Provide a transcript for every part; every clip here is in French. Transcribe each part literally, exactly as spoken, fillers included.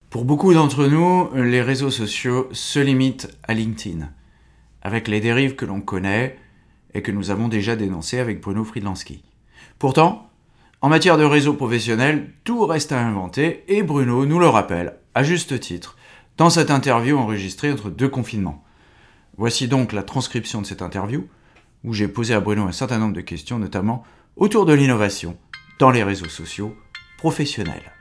Pour beaucoup d'entre nous, les réseaux sociaux se limitent à LinkedIn, avec les dérives que l'on connaît et que nous avons déjà dénoncées avec Bruno Friedlanski. Pourtant, en matière de réseaux professionnels, tout reste à inventer et Bruno nous le rappelle, à juste titre, dans cette interview enregistrée entre deux confinements. Voici donc la transcription de cette interview, où j'ai posé à Bruno un certain nombre de questions, notamment autour de l'innovation dans les réseaux sociaux professionnels.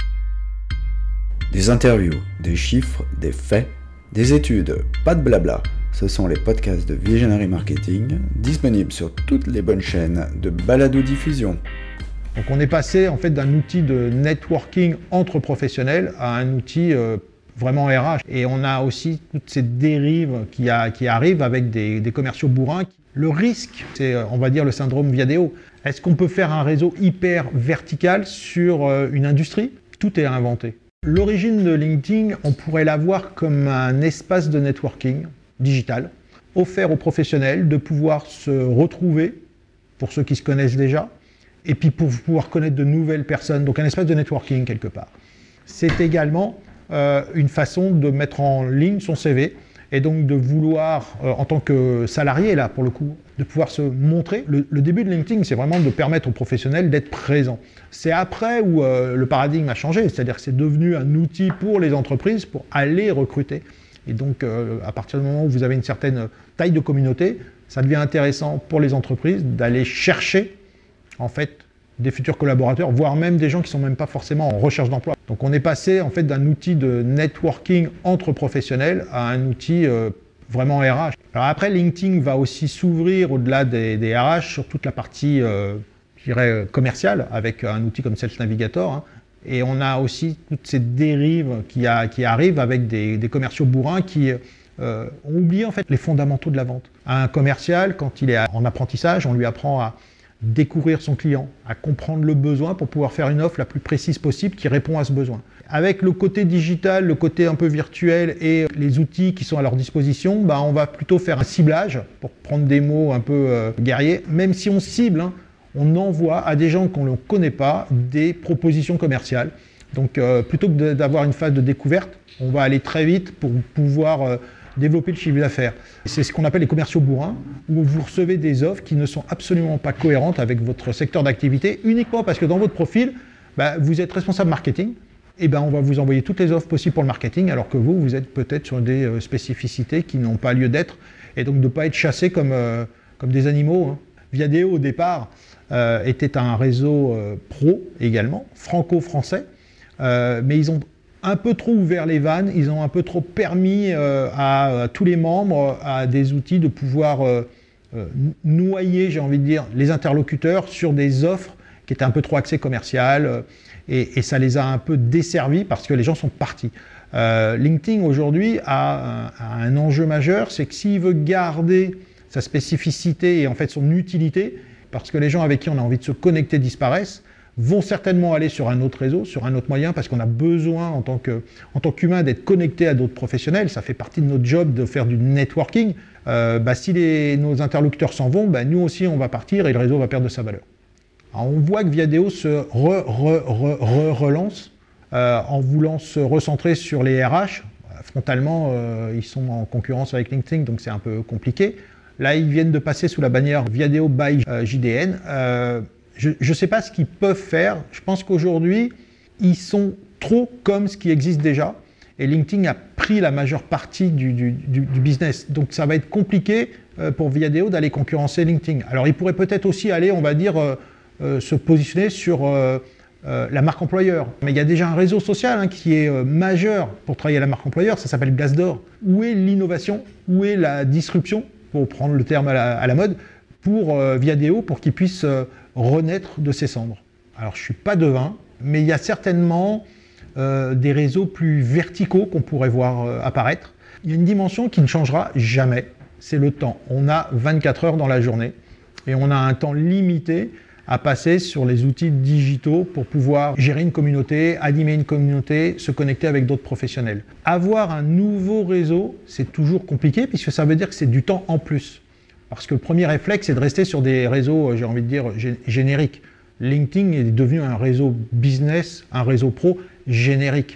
Des interviews, des chiffres, des faits, des études, pas de blabla. Ce sont les podcasts de Visionary Marketing, disponibles sur toutes les bonnes chaînes de balado-diffusion. Donc on est passé en fait d'un outil de networking entre professionnels à un outil euh, vraiment R H. Et on a aussi toutes ces dérives qui, a, qui arrivent avec des, des commerciaux bourrins. Le risque, c'est on va dire le syndrome Viadeo. Est-ce qu'on peut faire un réseau hyper vertical sur euh, une industrie ? Tout est à inventer. L'origine de LinkedIn, on pourrait la voir comme un espace de networking digital, offert aux professionnels de pouvoir se retrouver, pour ceux qui se connaissent déjà, et puis pour pouvoir connaître de nouvelles personnes, donc un espace de networking quelque part. C'est également euh, une façon de mettre en ligne son C V, et donc de vouloir, euh, en tant que salarié là pour le coup, de pouvoir se montrer. Le, le début de LinkedIn, c'est vraiment de permettre aux professionnels d'être présents. C'est après où euh, le paradigme a changé, c'est-à-dire que c'est devenu un outil pour les entreprises pour aller recruter. Et donc, euh, à partir du moment où vous avez une certaine taille de communauté, ça devient intéressant pour les entreprises d'aller chercher, en fait, des futurs collaborateurs, voire même des gens qui ne sont même pas forcément en recherche d'emploi. Donc, on est passé, en fait, d'un outil de networking entre professionnels à un outil euh, vraiment R H. Alors après, LinkedIn va aussi s'ouvrir au-delà des, des R H sur toute la partie, euh, je dirais, commerciale, avec un outil comme Sales Navigator, hein. Et on a aussi toutes ces dérives qui, a, qui arrivent avec des, des commerciaux bourrins qui euh, ont oublié en fait les fondamentaux de la vente. Un commercial, quand il est en apprentissage, on lui apprend à découvrir son client, à comprendre le besoin pour pouvoir faire une offre la plus précise possible qui répond à ce besoin. Avec le côté digital, le côté un peu virtuel et les outils qui sont à leur disposition, bah on va plutôt faire un ciblage, pour prendre des mots un peu euh, guerriers, même si on cible, hein, on envoie à des gens qu'on ne connaît pas des propositions commerciales. Donc euh, plutôt que d'avoir une phase de découverte, on va aller très vite pour pouvoir euh, développer le chiffre d'affaires. C'est ce qu'on appelle les commerciaux bourrins, où vous recevez des offres qui ne sont absolument pas cohérentes avec votre secteur d'activité, uniquement parce que dans votre profil, bah, vous êtes responsable marketing, et ben on va vous envoyer toutes les offres possibles pour le marketing, alors que vous, vous êtes peut-être sur des euh, spécificités qui n'ont pas lieu d'être, et donc de ne pas être chassé comme, euh, comme des animaux, hein. Viadeo, au départ, euh, était un réseau euh, pro également, franco-français, euh, mais ils ont un peu trop ouvert les vannes, ils ont un peu trop permis euh, à, à tous les membres, à des outils de pouvoir euh, euh, noyer, j'ai envie de dire, les interlocuteurs sur des offres qui étaient un peu trop axées commerciales, euh, et, et ça les a un peu desservis parce que les gens sont partis. Euh, LinkedIn aujourd'hui a un, a un enjeu majeur, c'est que s'il veut garder sa spécificité et en fait son utilité, parce que les gens avec qui on a envie de se connecter disparaissent, vont certainement aller sur un autre réseau, sur un autre moyen, parce qu'on a besoin en tant que, en tant qu'humain d'être connecté à d'autres professionnels. Ça fait partie de notre job de faire du networking. Euh, bah, si les, nos interlocuteurs s'en vont, bah, nous aussi on va partir et le réseau va perdre de sa valeur. Alors, on voit que Viadeo se re, re, re, re, relance euh, en voulant se recentrer sur les R H. Frontalement, euh, ils sont en concurrence avec LinkedIn, donc c'est un peu compliqué. Là, ils viennent de passer sous la bannière Viadeo by euh, J D N. Euh, je ne sais pas ce qu'ils peuvent faire. Je pense qu'aujourd'hui, ils sont trop comme ce qui existe déjà. Et LinkedIn a pris la majeure partie du, du, du, du business. Donc, ça va être compliqué euh, pour Viadeo d'aller concurrencer LinkedIn. Alors, ils pourraient peut-être aussi aller, on va dire, euh, euh, se positionner sur euh, euh, la marque employeur. Mais il y a déjà un réseau social hein, qui est euh, majeur pour travailler à la marque employeur. Ça s'appelle Glassdoor. Où est l'innovation ? Où est la disruption ? Pour prendre le terme à la, à la mode, pour euh, Viadeo, pour qu'il puisse euh, renaître de ses cendres. Alors, je ne suis pas devin, mais il y a certainement euh, des réseaux plus verticaux qu'on pourrait voir euh, apparaître. Il y a une dimension qui ne changera jamais, c'est le temps. On a vingt-quatre heures dans la journée, et on a un temps limité à passer sur les outils digitaux pour pouvoir gérer une communauté, animer une communauté, se connecter avec d'autres professionnels. Avoir un nouveau réseau, c'est toujours compliqué puisque ça veut dire que c'est du temps en plus. Parce que le premier réflexe, c'est de rester sur des réseaux, j'ai envie de dire, génériques. LinkedIn est devenu un réseau business, un réseau pro générique.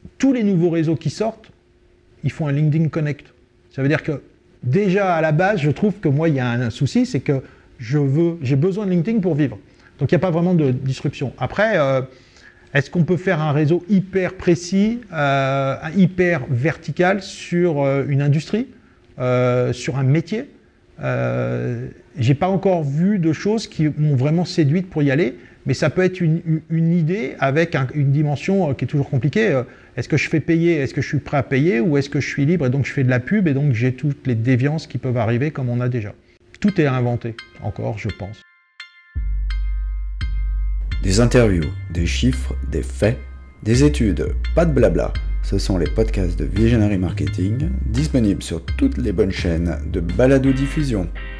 tous les nouveaux réseaux qui sortent, ils font un LinkedIn Connect. Ça veut dire que déjà à la base, je trouve que moi, il y a un souci, c'est que je veux, j'ai besoin de LinkedIn pour vivre. Donc il n'y a pas vraiment de disruption. Après, euh, est-ce qu'on peut faire un réseau hyper précis, euh, hyper vertical sur euh, une industrie, euh, sur un métier ? euh, J'ai pas encore vu de choses qui m'ont vraiment séduite pour y aller, mais ça peut être une, une idée avec un, une dimension qui est toujours compliquée. Est-ce que je fais payer, est-ce que je suis prêt à payer, ou est-ce que je suis libre et donc je fais de la pub et donc j'ai toutes les déviances qui peuvent arriver comme on a déjà. Tout est à inventer, encore, je pense. Des interviews, des chiffres, des faits, des études, pas de blabla. Ce sont les podcasts de Visionary Marketing, disponibles sur toutes les bonnes chaînes de balado-diffusion.